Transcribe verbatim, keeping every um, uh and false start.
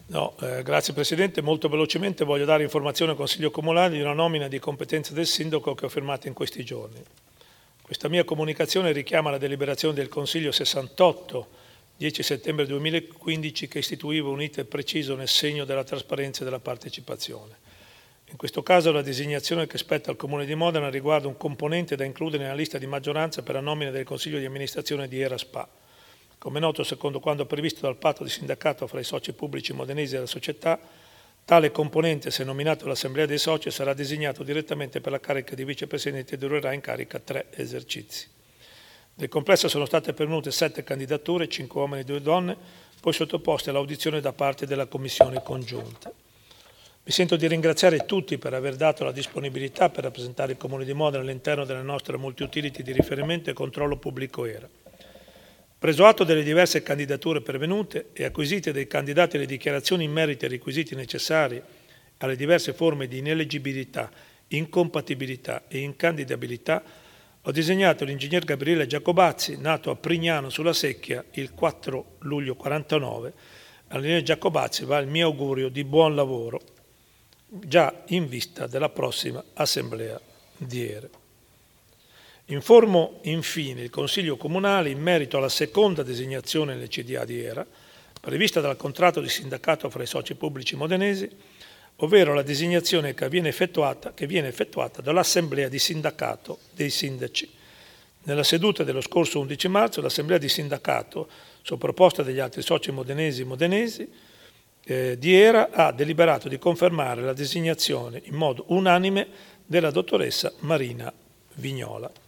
No, eh, grazie Presidente. Molto velocemente voglio dare informazione al Consiglio Comunale di una nomina di competenza del Sindaco che ho firmato in questi giorni. Questa mia comunicazione richiama la deliberazione del Consiglio sessantotto, dieci settembre duemilaquindici, che istituiva un iter preciso nel segno della trasparenza e della partecipazione. In questo caso la designazione che spetta al Comune di Modena riguarda un componente da includere nella lista di maggioranza per la nomina del Consiglio di amministrazione di Era SpA. Come noto, secondo quanto previsto dal patto di sindacato fra i soci pubblici modenesi della società, tale componente, se nominato all'Assemblea dei soci, sarà designato direttamente per la carica di vicepresidente e durerà in carica tre esercizi. Nel complesso sono state pervenute sette candidature, cinque uomini e due donne, poi sottoposte all'audizione da parte della Commissione congiunta. Mi sento di ringraziare tutti per aver dato la disponibilità per rappresentare il Comune di Modena all'interno delle nostre multi-utility di riferimento e controllo pubblico Era. Preso atto delle diverse candidature pervenute e acquisite dai candidati le dichiarazioni in merito ai requisiti necessari alle diverse forme di ineleggibilità, incompatibilità e incandidabilità, ho disegnato l'ingegner Gabriele Giacobazzi, nato a Prignano sulla Secchia il quattro luglio quarantanove. All'ingegner Giacobazzi va il mio augurio di buon lavoro, già in vista della prossima Assemblea di Era. Informo infine il Consiglio Comunale in merito alla seconda designazione nel C D A di Era, prevista dal contratto di sindacato fra i soci pubblici modenesi, ovvero la designazione che viene effettuata, che viene effettuata dall'Assemblea di sindacato dei sindaci. Nella seduta dello scorso undici marzo l'Assemblea di sindacato, su proposta degli altri soci modenesi e modenesi eh, di Era, ha deliberato di confermare la designazione in modo unanime della dottoressa Marina Vignola.